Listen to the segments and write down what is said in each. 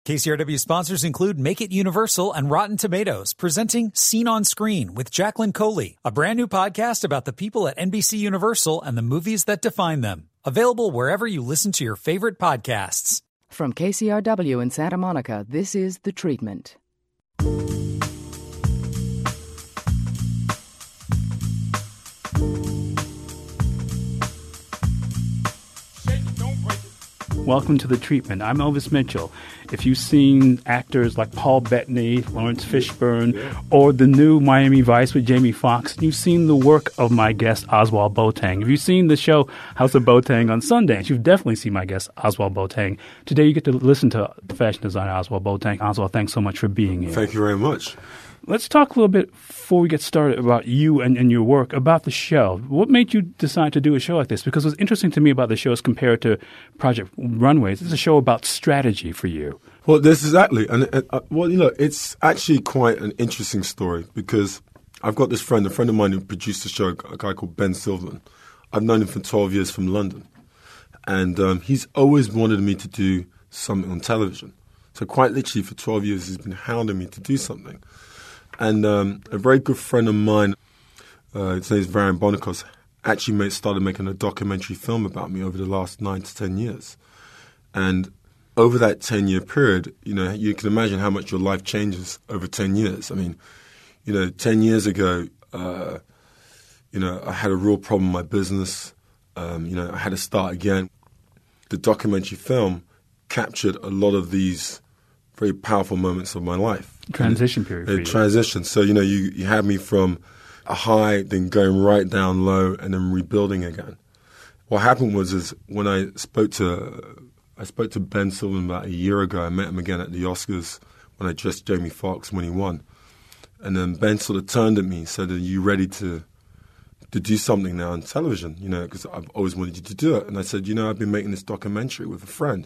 KCRW sponsors include Make It Universal and Rotten Tomatoes, presenting Scene on Screen with Jacqueline Coley, a brand new podcast about the people at NBC Universal and the movies that define them. Available wherever you listen to your favorite podcasts. From KCRW in Santa Monica, this is The Treatment. Welcome to The Treatment. I'm Elvis Mitchell. If you've seen actors like Paul Bettany, Lawrence Fishburne, or the new Miami Vice with Jamie Foxx, you've seen the work of my guest Oswald Boateng. If you've seen the show House of Boateng on Sundance, you've definitely seen my guest Oswald Boateng. Today you get to listen to fashion designer Oswald Boateng. Oswald, thanks so much for being here. Thank you very much. Let's talk a little bit before we get started about you and your work, about the show. What made you decide to do a show like this? Because what's interesting to me about the show is compared to Project Runways, it's a show about strategy for you. Well, this is exactly. It's actually quite an interesting story because I've got this friend, a friend of mine who produced the show, a guy called Ben Silverman. I've known him for 12 years from London. And he's always wanted me to do something on television. So quite literally for 12 years, he's been hounding me to do something. And a very good friend of mine, his name is Varian Bonacos, actually started making a documentary film about me over the last 9 to 10 years. And over that 10-year period, you can imagine how much your life changes over 10 years. I mean, 10 years ago, I had a real problem in my business. I had to start again. The documentary film captured a lot of these very powerful moments of my life. Transition period for you. Transition. So, you had me from a high, then going right down low, and then rebuilding again. What happened was when I spoke to Ben Silverman about a year ago. I met him again at the Oscars when I dressed Jamie Foxx when he won. And then Ben sort of turned at me and said, "Are you ready to do something now on television? Because I've always wanted you to do it." And I said, "I've been making this documentary with a friend.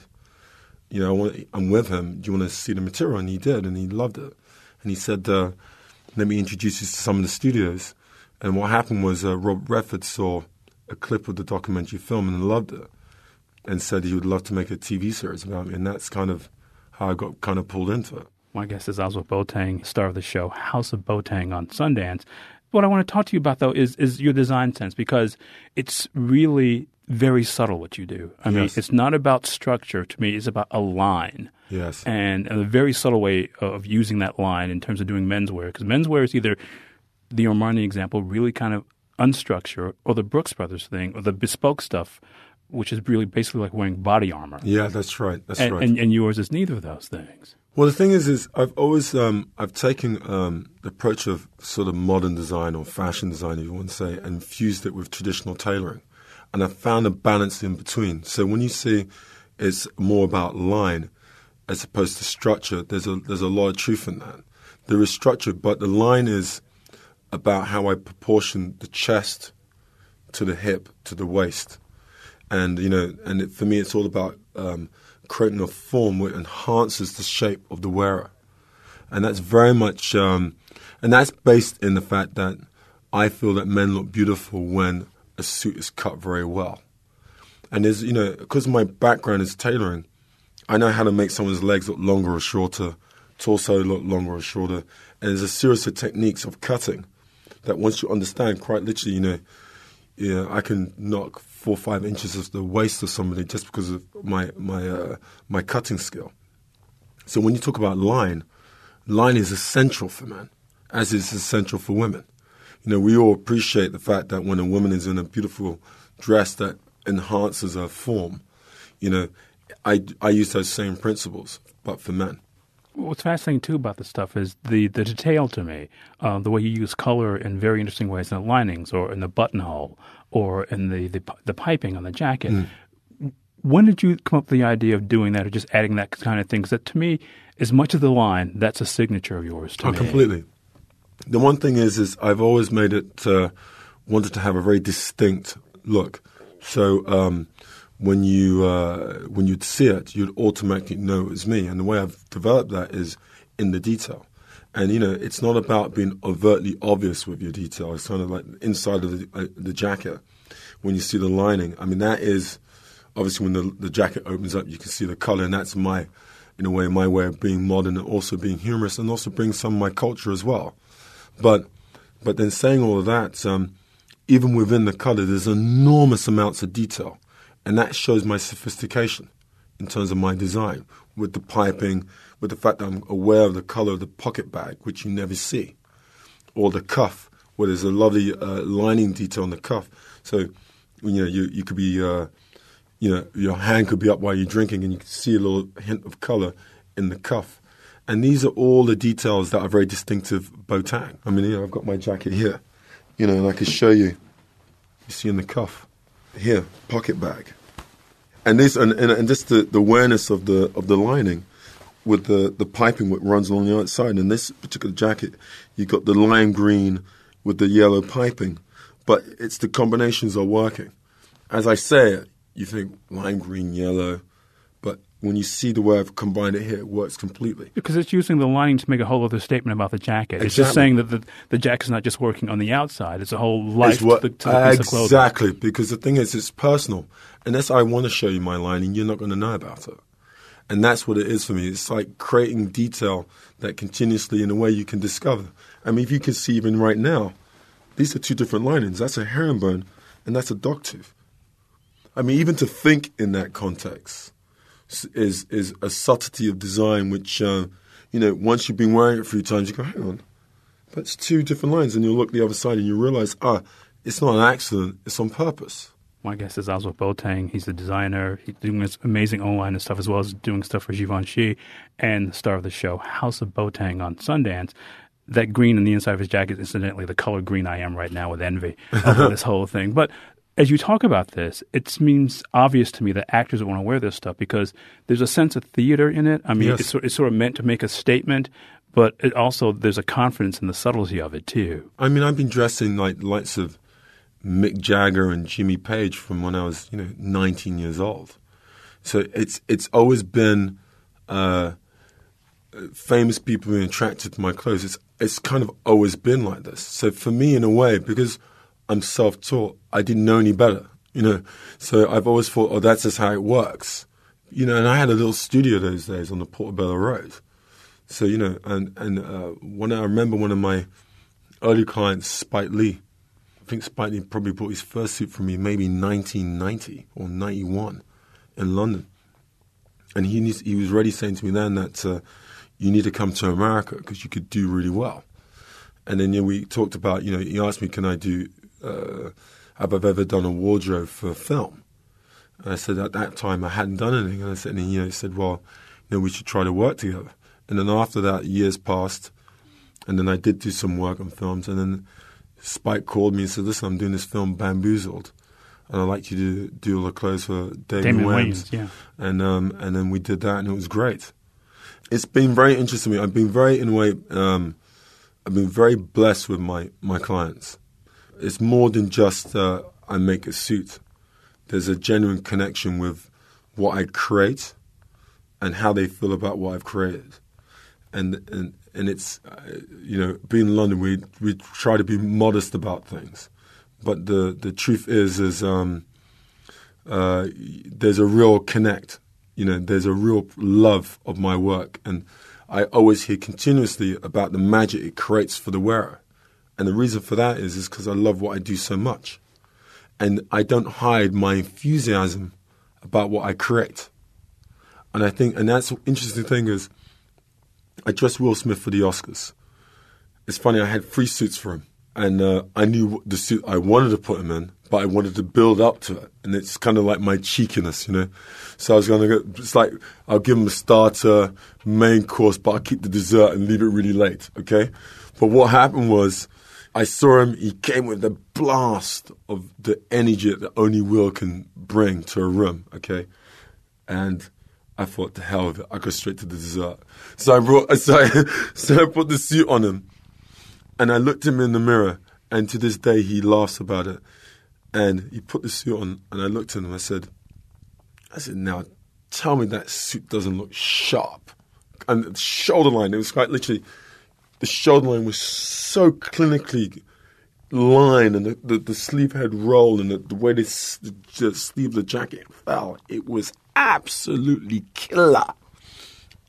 I'm with him. Do you want to see the material?" And he did, and he loved it. And he said, "Let me introduce you to some of the studios." And what happened was Rob Redford saw a clip of the documentary film and loved it and said he would love to make a TV series about me. And that's kind of how I got kind of pulled into it. My guest is Oswald Boateng, star of the show House of Boateng on Sundance. What I want to talk to you about, though, is your design sense, because it's really very subtle what you do. I mean, it's not about structure. To me, it's about a line. Yes. And a very subtle way of using that line in terms of doing menswear. Because menswear is either the Armani example, really kind of unstructured, or the Brooks Brothers thing, or the bespoke stuff, which is really basically like wearing body armor. Yeah, that's right. Right. And yours is neither of those things. Well, the thing is I've always I've taken the approach of sort of modern design or fashion design, if you want to say, and fused it with traditional tailoring. And I've found a balance in between. So when you see it's more about line as opposed to structure, there's a lot of truth in that. There is structure, but the line is about how I proportion the chest to the hip to the waist. And, for me, it's all about creating a form which enhances the shape of the wearer. And that's very much, and that's based in the fact that I feel that men look beautiful when a suit is cut very well. And there's, because my background is tailoring, I know how to make someone's legs look longer or shorter, torso look longer or shorter. And there's a series of techniques of cutting that once you understand, quite literally, I can knock 4 or 5 inches of the waist of somebody just because of my cutting skill. So when you talk about line is essential for men, as is essential for women. We all appreciate the fact that when a woman is in a beautiful dress that enhances her form, I use those same principles, but for men. What's fascinating, too, about this stuff is the detail to me, the way you use color in very interesting ways in the linings or in the buttonhole or in the piping on the jacket. When did you come up with the idea of doing that or just adding that kind of thing? Because that, to me, as much of the line, that's a signature of yours to me. Completely. The one thing is I've always made it, wanted to have a very distinct look. So when you'd see it, you'd automatically know it was me. And the way I've developed that is in the detail. And, it's not about being overtly obvious with your detail. It's kind of like inside of the jacket when you see the lining. I mean, that is obviously when the jacket opens up, you can see the color, and that's my in a way, my way of being modern and also being humorous and also bring some of my culture as well. But then saying all of that, even within the color, there's enormous amounts of detail. And that shows my sophistication in terms of my design, with the piping, with the fact that I'm aware of the color of the pocket bag, which you never see, or the cuff, where there's a lovely lining detail on the cuff. So, you could be, your hand could be up while you're drinking and you can see a little hint of color in the cuff. And these are all the details that are very distinctive Bottang. I mean, I've got my jacket here, and I can show you. You see in the cuff here, pocket bag, and this and just the awareness of the lining with the piping that runs along the outside. In this particular jacket, you got the lime green with the yellow piping, but it's the combinations are working. As I say it, you think lime green, yellow. But when you see the way I've combined it here, it works completely. Because it's using the lining to make a whole other statement about the jacket. Exactly. It's just saying that the jacket's not just working on the outside. It's a whole life to the piece of clothing. Exactly, because the thing is, it's personal. Unless I want to show you my lining, you're not going to know about it. And that's what it is for me. It's like creating detail that continuously, in a way, you can discover. I mean, if you can see even right now, these are two different linings. That's a herringbone and that's a dogtooth. I mean, even to think in that context is a subtlety of design, which, once you've been wearing it a few times, you go, hang on, that's two different lines. And you'll look the other side and you realize, it's not an accident, it's on purpose. My guest is Oswald Boateng. He's the designer. He's doing this amazing online and stuff, as well as doing stuff for Givenchy, and the star of the show, House of Boateng, on Sundance. That green on the inside of his jacket, incidentally, the color green I am right now with envy over this whole thing. But as you talk about this, it seems obvious to me that actors want to wear this stuff because there's a sense of theater in it. I mean, yes. It's sort of meant to make a statement, but it also there's a confidence in the subtlety of it, too. I mean, I've been dressing like the likes of Mick Jagger and Jimmy Page from when I was, 19 years old. So it's always been famous people being attracted to my clothes. It's kind of always been like this. So for me, in a way, because I'm self-taught, I didn't know any better, So I've always thought, that's just how it works. And I had a little studio those days on the Portobello Road. So, when I remember one of my early clients, Spike Lee, I think Spike Lee probably bought his first suit from me maybe 1990 or 91 in London. And he was already saying to me then that you need to come to America because you could do really well. And then we talked about, he asked me, can I do, have I ever done a wardrobe for film? And I said at that time I hadn't done anything. And I said, and he said, well, we should try to work together. And then after that, years passed, and then I did do some work on films. And then Spike called me and said, listen, I'm doing this film, Bamboozled, and I'd like you to do all the clothes for Damon Wayans. Yeah. And then we did that, and it was great. It's been very interesting to me. I've been very, in a way, I've been very blessed with my clients. It's more than just I make a suit. There's a genuine connection with what I create and how they feel about what I've created. And it's, being in London, we try to be modest about things. But the truth is there's a real connect. There's a real love of my work. And I always hear continuously about the magic it creates for the wearer. And the reason for that is because I love what I do so much. And I don't hide my enthusiasm about what I create. And I think, and that's the interesting thing is, I dressed Will Smith for the Oscars. It's funny, I had 3 suits for him. And I knew the suit I wanted to put him in, but I wanted to build up to it. And it's kind of like my cheekiness, So I was going to go, it's like, I'll give him a starter, main course, but I'll keep the dessert and leave it really late, okay? But what happened was, I saw him, he came with the blast of the energy that only Will can bring to a room, okay? And I thought, the hell with it, I go straight to the dessert. So I put the suit on him, and I looked him in the mirror, and to this day he laughs about it. And he put the suit on, and I looked at him, I said, now tell me that suit doesn't look sharp. And the shoulder line, it was quite literally, the shoulder line was so clinically lined, and the sleeve head roll, and the way the sleeve of the jacket fell, it was absolutely killer.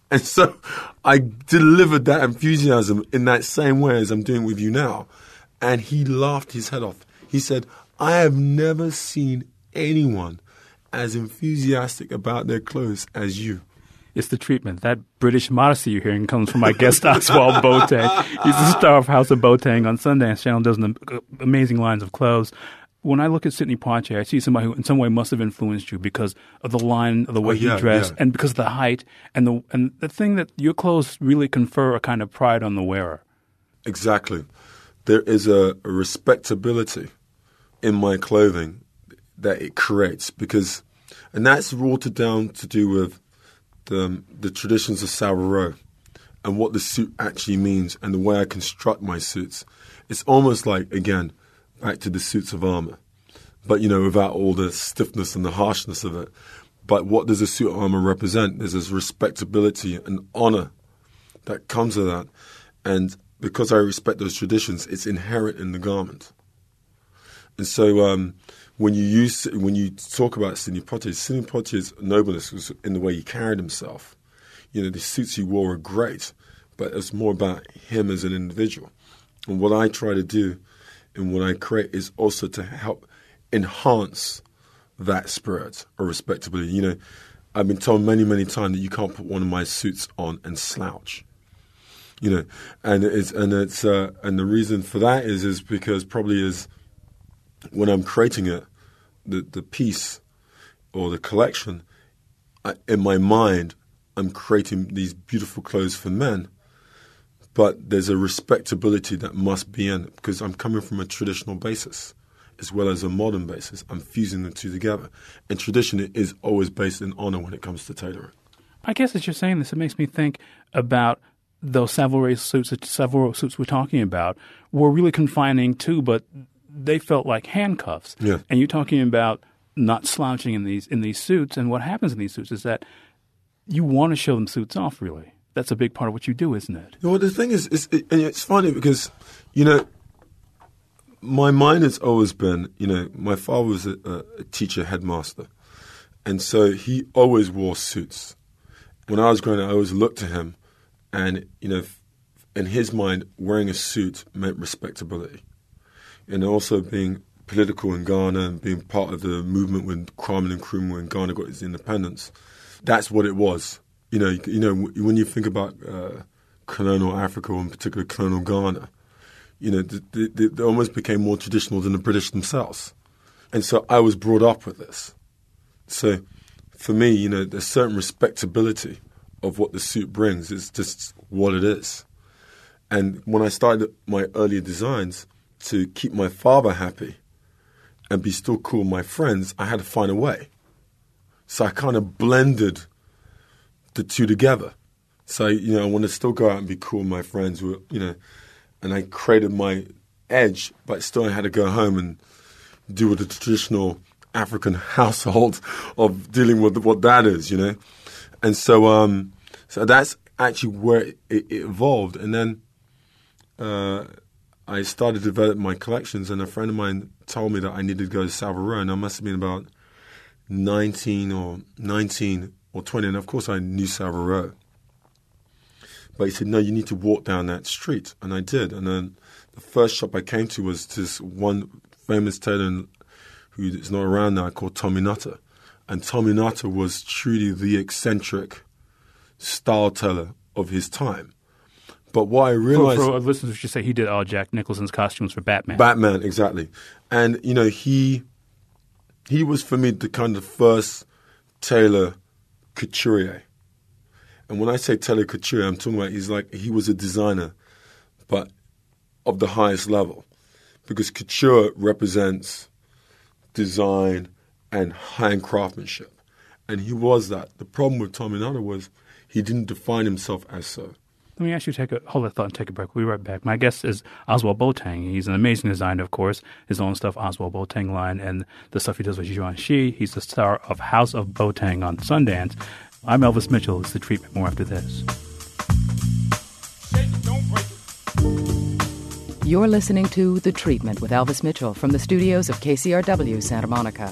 And so I delivered that enthusiasm in that same way as I'm doing with you now. And he laughed his head off. He said, I have never seen anyone as enthusiastic about their clothes as you. It's the treatment. That British modesty you're hearing comes from my guest, Oswald Boateng. He's the star of House of Boateng on Sundance Channel, does amazing lines of clothes. When I look at Sidney Poitier, I see somebody who in some way must have influenced you because of the line, of the way he dressed, and because of the height, and the thing that your clothes really confer a kind of pride on the wearer. Exactly. There is a respectability in my clothing that it creates and that's watered down to do with the traditions of Savile Row and what the suit actually means and the way I construct my suits. It's almost like, again, back to the suits of armor, but, without all the stiffness and the harshness of it. But what does a suit of armor represent? There's this respectability and honor that comes with that. And because I respect those traditions, it's inherent in the garment. And so when you talk about Sidney Poitier's nobleness was in the way he carried himself. The suits he wore were great, but it's more about him as an individual. And what I try to do and what I create is also to help enhance that spirit or respectability. I've been told many, many times that you can't put one of my suits on and slouch. And the reason for that is because probably is when I'm creating it, the piece or the collection, in my mind, I'm creating these beautiful clothes for men, but there's a respectability that must be in it because I'm coming from a traditional basis as well as a modern basis. I'm fusing the two together. And tradition is always based in honor when it comes to tailoring. I guess as you're saying this, it makes me think about those Savile Row suits we're talking about were really confining too, but they felt like handcuffs. Yeah. And you're talking about not slouching in these suits, and what happens in these suits is that you want to show them suits off, really. That's a big part of what you do, isn't it? Well, the thing is, it's funny because, my mind has always been, my father was a teacher, headmaster, and so he always wore suits. When I was growing up, I always looked to him, and, in his mind, wearing a suit meant respectability. And also being political in Ghana and being part of the movement when Kwame Nkrumah, when Ghana got its independence, that's what it was. When you think about colonial Africa, or in particular colonial Ghana, they almost became more traditional than the British themselves. And so I was brought up with this. So for me, there's certain respectability of what the suit brings. It's just what it is. And when I started my earlier designs, to keep my father happy and be still cool with my friends, I had to find a way. So I kind of blended the two together. So, I want to still go out and be cool with my friends, and I created my edge, but still I had to go home and deal with the traditional African household of dealing with what that is, And so that's actually where it evolved. And then I started to develop my collections, and a friend of mine told me that I needed to go to Savile Row, and I must have been about 19 or 20, and of course I knew Savile Row. But he said, no, you need to walk down that street, and I did. And then the first shop I came to was this one famous tailor who is not around now called Tommy Nutter. And Tommy Nutter was truly the eccentric style teller of his time. But what I realized... For listeners, we should say he did all Jack Nicholson's costumes for Batman. Batman, exactly. And, he was, for me, the kind of first tailor couturier. And when I say tailor couturier, I'm talking about he was a designer, but of the highest level. Because couture represents design and high-end craftsmanship. And he was that. The problem with Tommy Nutter was he didn't define himself as so. Let me ask you to hold that thought and take a break. We'll be right back. My guest is Oswald Boateng. He's an amazing designer, of course. His own stuff, Oswald Boateng line, and the stuff he does with Givenchy. He's the star of House of Boateng on Sundance. I'm Elvis Mitchell. It's The Treatment. More after this. You're listening to The Treatment with Elvis Mitchell from the studios of KCRW Santa Monica.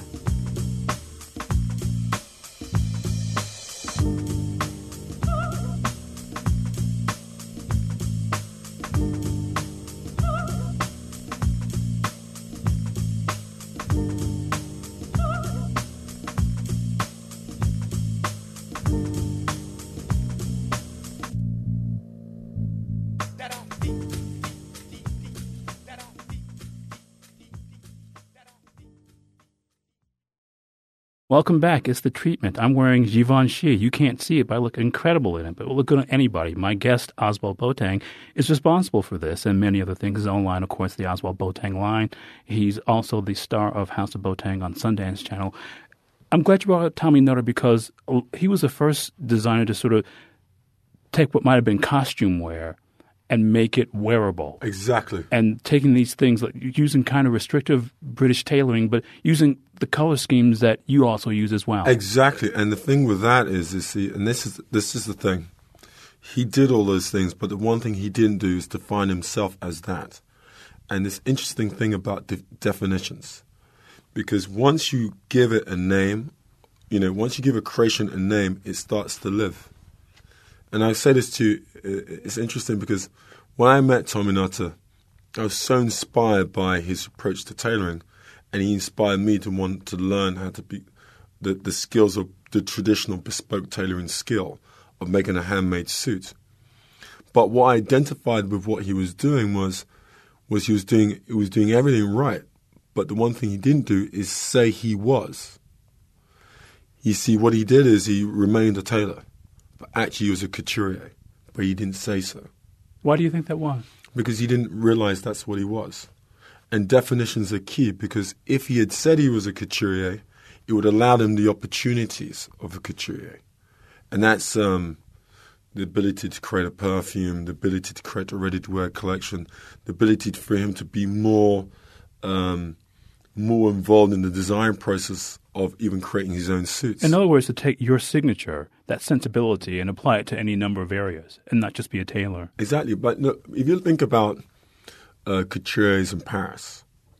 Welcome back. It's The Treatment. I'm wearing Givenchy. You can't see it, but I look incredible in it. But it will look good on anybody. My guest, Oswald Boateng, is responsible for this and many other things. His own line, of course, the Oswald Boateng line. He's also the star of House of Boateng on Sundance Channel. I'm glad you brought up Tommy Nutter because he was the first designer to sort of take what might have been costume wear and make it wearable. Exactly. And taking these things, like using kind of restrictive British tailoring, but using the color schemes that you also use as well. Exactly. And the thing with that is and this is the thing. He did all those things, but the one thing he didn't do is define himself as that. And this interesting thing about definitions. Because once you give it a name, once you give a creation a name, it starts to live. And I say this to you, it's interesting because when I met Tommy Nutter, I was so inspired by his approach to tailoring, and he inspired me to want to learn how to be the skills of the traditional bespoke tailoring skill of making a handmade suit. But what I identified with what he was doing was he was doing everything right. But the one thing he didn't do is say he was. You see, what he did is he remained a tailor. But actually, he was a couturier, but he didn't say so. Why do you think that was? Because he didn't realize that's what he was. And definitions are key, because if he had said he was a couturier, it would allow him the opportunities of a couturier. And that's the ability to create a perfume, the ability to create a ready-to-wear collection, the ability for him to be more involved in the design process of even creating his own suits. In other words, to take your signature, that sensibility, and apply it to any number of areas and not just be a tailor. Exactly. But no, if you think about couturiers in Paris,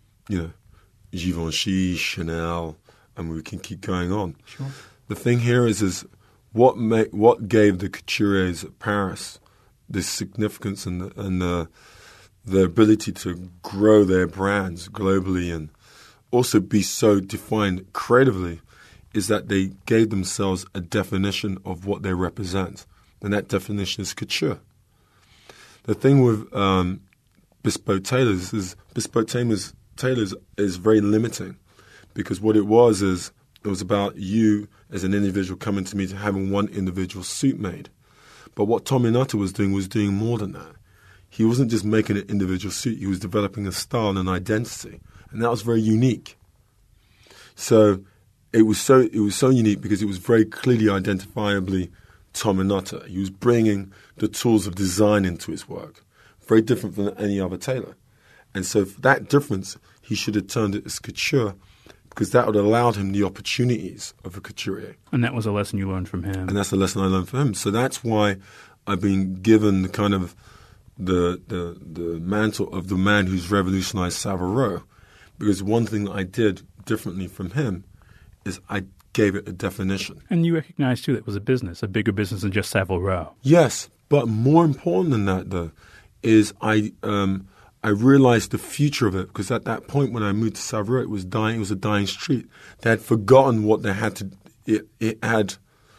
Givenchy, Chanel, and we can keep going on. Sure. The thing here is what gave the couturiers at Paris this significance and the ability to grow their brands globally and also be so defined creatively is that they gave themselves a definition of what they represent, and that definition is couture. The thing with bespoke tailors is bespoke tailors is very limiting, because what it was about you as an individual coming to me to having one individual suit made. But what Tommy Nutter was doing more than that. He wasn't just making an individual suit, he was developing a style and an identity. And that was very unique. So it was so unique because it was very clearly identifiably Tommy Nutter. He was bringing the tools of design into his work, very different from any other tailor. And so for that difference, he should have turned it as couture, because that would have allowed him the opportunities of a couturier. And that was a lesson you learned from him. And that's a lesson I learned from him. So that's why I've been given the kind of the mantle of the man who's revolutionized Savile Row, because one thing that I did differently from him is I gave it a definition. And you recognize, too, that it was a business, a bigger business than just Savile Row. Yes, but more important than that, though, is I realized the future of it, because at that point when I moved to Savile Row, it was dying. It was a dying street. They had forgotten what they had to. It had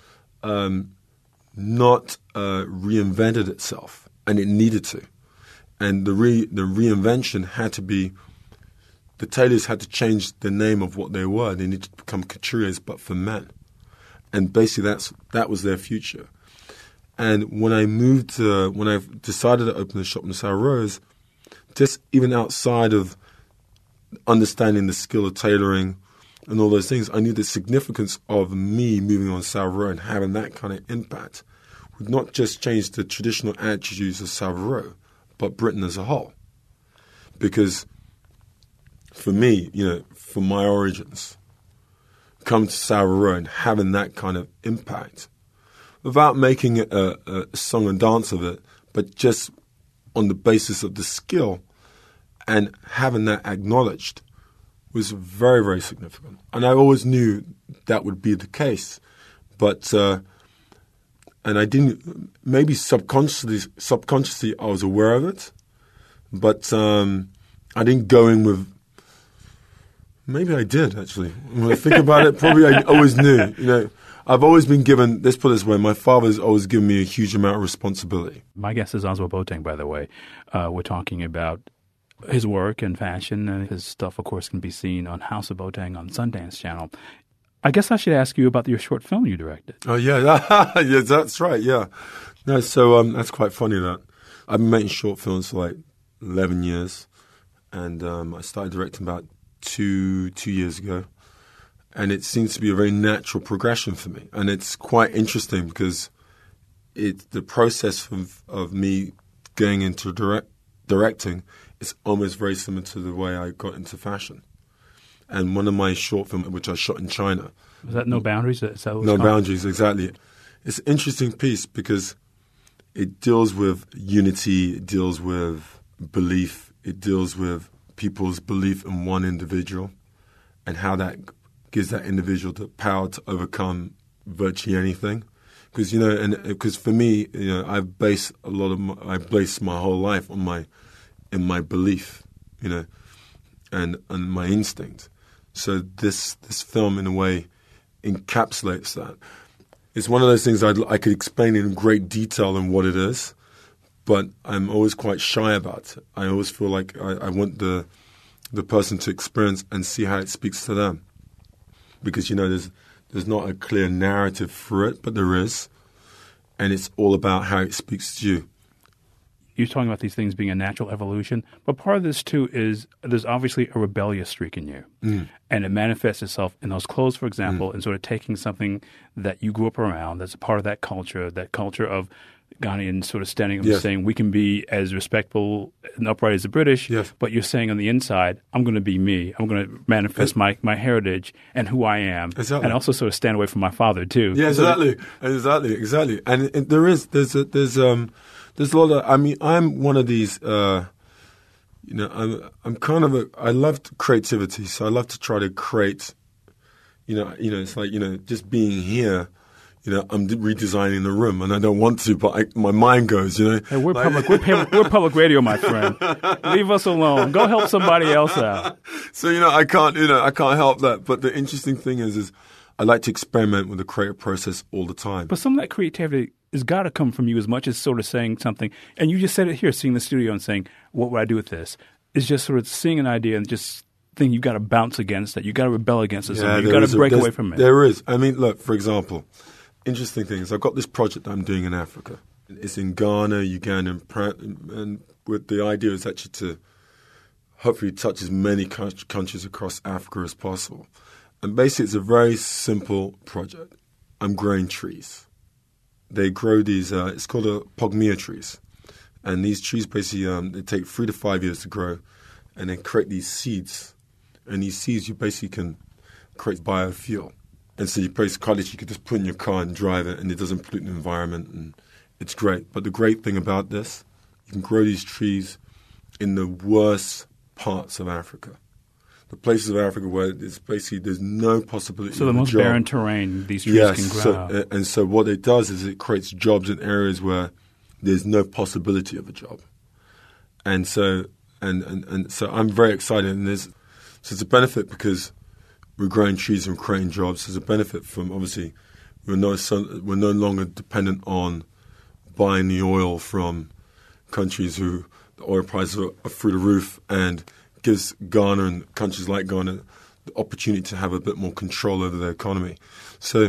not reinvented itself, and it needed to. And the reinvention had to be. The tailors had to change the name of what they were. They needed to become couturiers, but for men. And basically, that was their future. And when I decided to open the shop in Savile Row, just even outside of understanding the skill of tailoring and all those things, I knew the significance of me moving on Savile Row and having that kind of impact would not just change the traditional attitudes of Savile Row, but Britain as a whole. Because for me, from my origins, come to Savile Row and having that kind of impact, without making a song and dance of it, but just on the basis of the skill and having that acknowledged, was very, very significant. And I always knew that would be the case, but and I didn't. Maybe subconsciously, I was aware of it, but I didn't go in with. Maybe I did, actually. When I think about it, probably I always knew. I've always been given, let's put it this way, my father's always given me a huge amount of responsibility. My guest is Oswald Boateng, by the way. We're talking about his work and fashion, and his stuff, of course, can be seen on House of Boateng on Sundance Channel. I guess I should ask you about your short film you directed. Oh, yeah. Yeah, that's right, yeah. No, so that's quite funny that I've been making short films for like 11 years, and I started directing about two years ago. And it seems to be a very natural progression for me. And it's quite interesting because the process of me going into directing is almost very similar to the way I got into fashion. And one of my short films, which I shot in China. Was that No Boundaries? No Boundaries, exactly. It's an interesting piece because it deals with unity, it deals with belief, it deals with people's belief in one individual and how that gives that individual the power to overcome virtually anything. Because, you know, and because for me, you know, I base my whole life on my belief, you know, and my instinct. So this film, in a way, encapsulates that. It's one of those things I could explain in great detail in what it is, but I'm always quite shy about it. I always feel like I want the person to experience and see how it speaks to them. Because, you know, there's not a clear narrative for it, but there is. And it's all about how it speaks to you. You're talking about these things being a natural evolution, but part of this, too, is there's obviously a rebellious streak in you. Mm. And it manifests itself in those clothes, for example, and sort of taking something that you grew up around that's a part of that culture of Ghanaians sort of standing up and saying, we can be as respectful and upright as the British, but you're saying on the inside, I'm going to be me. I'm going to manifest my heritage and who I am. Exactly. And also sort of stand away from my father, too. Yeah, exactly. And there's a lot of, I mean, I'm one of these, you know, I'm kind of I love creativity. So I love to try to create, you know, it's like, you know, just being here. You know, I'm redesigning the room, and I don't want to, but my mind goes. You know, hey, we're public radio, my friend. Leave us alone. Go help somebody else out. So I can't help that. But the interesting thing is I like to experiment with the creative process all the time. But some of that creativity has got to come from you as much as sort of saying something. And you just said it here, seeing the studio and saying, "What would I do with this?" It's just sort of seeing an idea and just thinking you got to bounce against it. You got to rebel against it. You got to break away from it. There is. I mean, look, for example. Interesting thing is I've got this project that I'm doing in Africa. It's in Ghana, Uganda, and with the idea is actually to hopefully touch as many countries across Africa as possible. And basically it's a very simple project. I'm growing trees. They grow these, it's called pogmia trees. And these trees basically, they take 3 to 5 years to grow, and they create these seeds. And these seeds you basically can create biofuel. And so you place cottage, you could just put in your car and drive it, and it doesn't pollute the environment, and it's great. But the great thing about this, you can grow these trees in the worst parts of Africa. The places of Africa where it's basically there's no possibility of a job. So the most barren terrain these trees can grow. And so what it does is it creates jobs in areas where there's no possibility of a job. And so and so I'm very excited, and so it's a benefit because we're growing trees and creating jobs. There's a benefit from, obviously, we're no longer dependent on buying the oil from countries who the oil prices are through the roof, and gives Ghana and countries like Ghana the opportunity to have a bit more control over their economy. So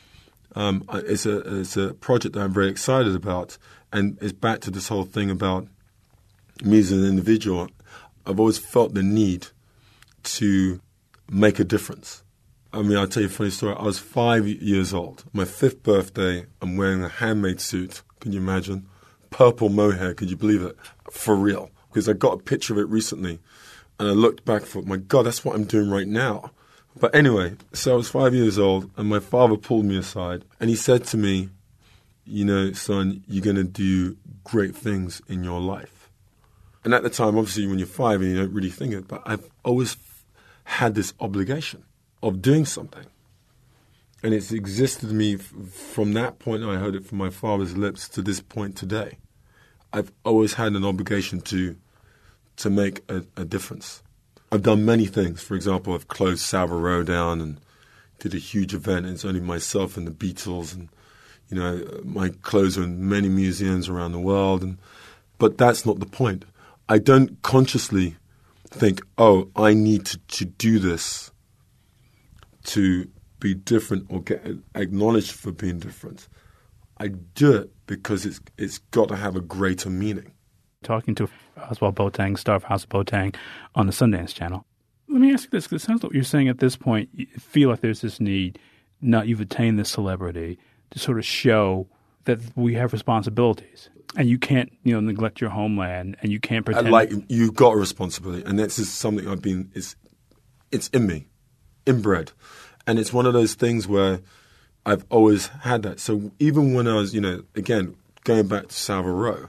it's a project that I'm very excited about, and it's back to this whole thing about me as an individual. I've always felt the need to make a difference. I mean, I'll tell you a funny story. I was 5 years old. My 5th birthday, I'm wearing a handmade suit. Can you imagine? Purple mohair. Could you believe it? For real. Because I got a picture of it recently, and I looked back and thought, my God, that's what I'm doing right now. But anyway, so I was 5 years old, and my father pulled me aside, and he said to me, you know, son, you're going to do great things in your life. And at the time, obviously, when you're 5 and you don't really think it, but I've always had this obligation of doing something. And it's existed in me from that point I heard it from my father's lips to this point today. I've always had an obligation to make a difference. I've done many things. For example, I've closed Savile Row down and did a huge event. It's only myself and the Beatles, and you know, my clothes are in many museums around the world. But that's not the point. I don't consciously think, oh, I need to do this to be different or get acknowledged for being different. I do it because it's got to have a greater meaning. Talking to Oswald Boateng, star of House of Boateng, on the Sundance Channel. Let me ask you this, because it sounds like what you're saying at this point, you feel like there's this need, now you've attained this celebrity, to sort of show that we have responsibilities. And you can't, neglect your homeland, and you can't pretend. You've got a responsibility, and that's just something it's in me, inbred. And it's one of those things where I've always had that. So even when I was, again, going back to Savile Row,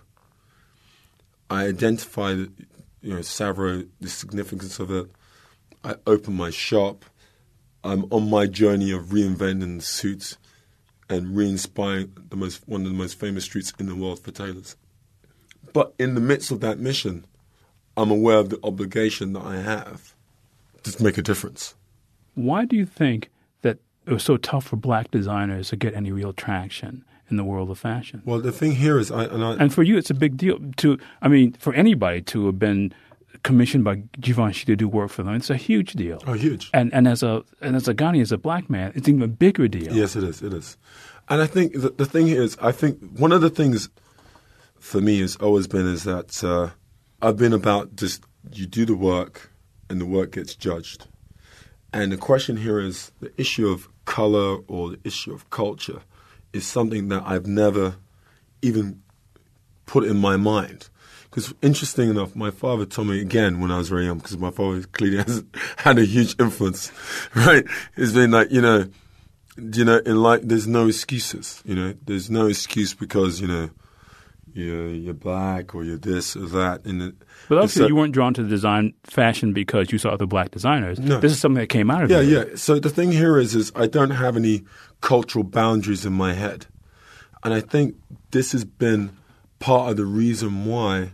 I identified, Savile Row, the significance of it. I opened my shop. I'm on my journey of reinventing suits and re-inspiring one of the most famous streets in the world for tailors. But in the midst of that mission, I'm aware of the obligation that I have to make a difference. Why do you think that it was so tough for black designers to get any real traction in the world of fashion? Well, the thing here is, and for you, it's a big deal for anybody to have been commissioned by Givenchy to do work for them. It's a huge deal. Oh, huge. And as a Ghanaian, as a black man, it's even a bigger deal. Yes, it is. It is. And I think the thing here is, I think one of the things for me has always been is that I've been about just you do the work and the work gets judged. And the question here is the issue of color or the issue of culture is something that I've never even put in my mind. Because interesting enough, my father told me again when I was very young, because my father clearly has had a huge influence, right? It's been like, in life, there's no excuses, there's no excuse because, you're black or you're this or that. But obviously you weren't drawn to the design fashion because you saw other black designers. No. This is something that came out of it. Yeah. So the thing here is I don't have any cultural boundaries in my head. And I think this has been part of the reason why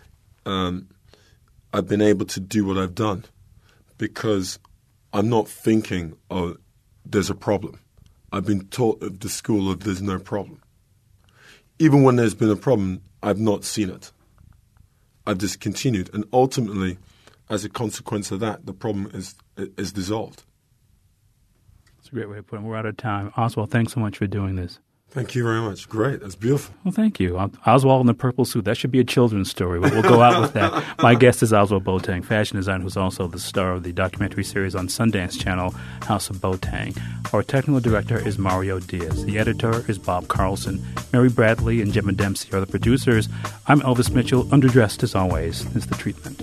I've been able to do what I've done, because I'm not thinking, there's a problem. I've been taught at the school of there's no problem. Even when there's been a problem, I've not seen it. I've just continued. And ultimately, as a consequence of that, the problem is dissolved. That's a great way to put it. We're out of time. Oswald, thanks so much for doing this. Thank you very much. Great. That's beautiful. Well, thank you. Oswald in the purple suit. That should be a children's story, but we'll go out with that. My guest is Oswald Boateng, fashion designer who's also the star of the documentary series on Sundance Channel, House of Boateng. Our technical director is Mario Diaz. The editor is Bob Carlson. Mary Bradley and Gemma Dempsey are the producers. I'm Elvis Mitchell, underdressed as always. This is The Treatment.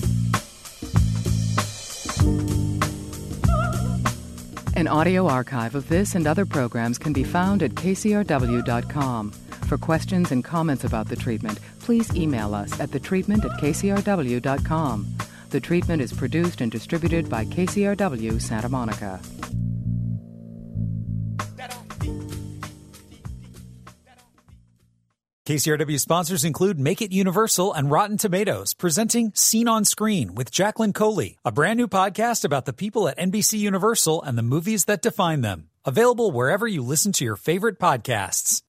An audio archive of this and other programs can be found at kcrw.com. For questions and comments about The Treatment, please email us at thetreatment@kcrw.com. The Treatment is produced and distributed by KCRW Santa Monica. KCRW sponsors include Make It Universal and Rotten Tomatoes, presenting Scene on Screen with Jacqueline Coley, a brand new podcast about the people at NBC Universal and the movies that define them. Available wherever you listen to your favorite podcasts.